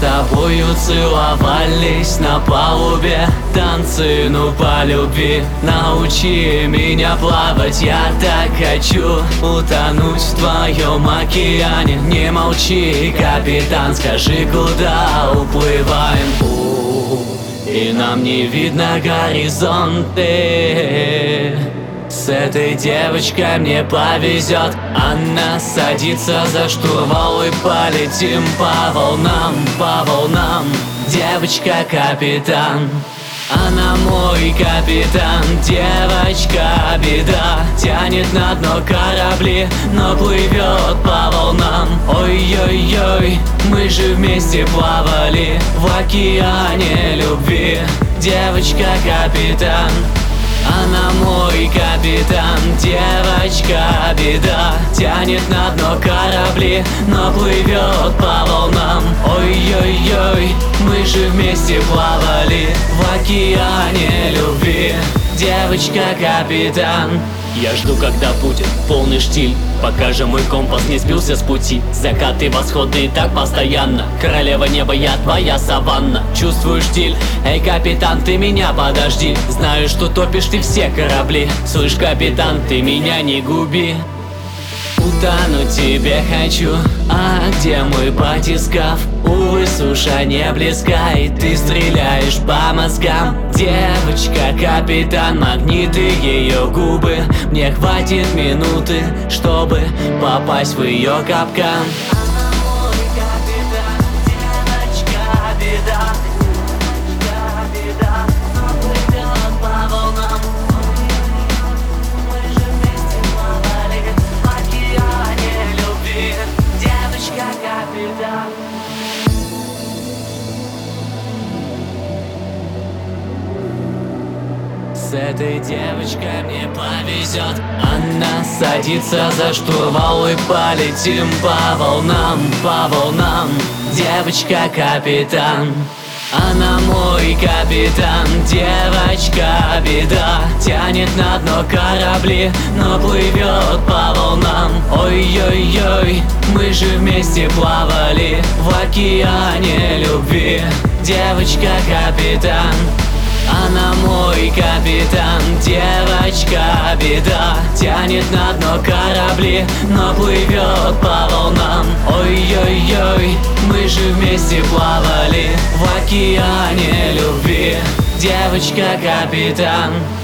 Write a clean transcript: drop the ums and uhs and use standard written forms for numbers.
тобою целовались на палубе, танцы, ну по любви. Научи меня плавать, я так хочу утонуть в твоем океане. Не молчи, капитан, скажи, куда уплываем? И нам не видно горизонты. С этой девочкой мне повезет. Она садится за штурвал и полетим по волнам, по волнам. Девочка-капитан, она мой капитан. Девочка-беда тянет на дно корабли, но плывет по волнам. Ой-ой-ой, мы же вместе плавали в океане любви. Девочка-капитан, она мой капитан. Девочка-беда тянет на дно корабли, но плывет по волнам. Ой-ой-ой, мы же вместе плавали в океане любви. Девочка-капитан. Я жду, когда будет полный штиль, пока же мой компас не сбился с пути. Закаты, восходы и так постоянно. Королева неба, я твоя саванна. Чувствую штиль, эй, капитан, ты меня подожди. Знаю, что топишь ты все корабли. Слышь, капитан, ты меня не губи. Утонуть тебе хочу, а где мой батискаф? Увы, суша не близка, и ты стреляешь по мозгам. Девочка-капитан, магниты ее губы. Мне хватит минуты, чтобы попасть в ее капкан. С этой девочкой мне повезет. Она садится за штурвал и полетим по волнам, по волнам. Девочка-капитан, она мой капитан. Девочка-беда тянет на дно корабли, но плывет по волнам. Ой-ой-ой, мы же вместе плавали в океане любви. Девочка-капитан, она мой капитан. Девочка-беда тянет на дно корабли, но плывет по волнам. Ой-ой-ой, мы же вместе плавали в океане любви. Девочка-капитан.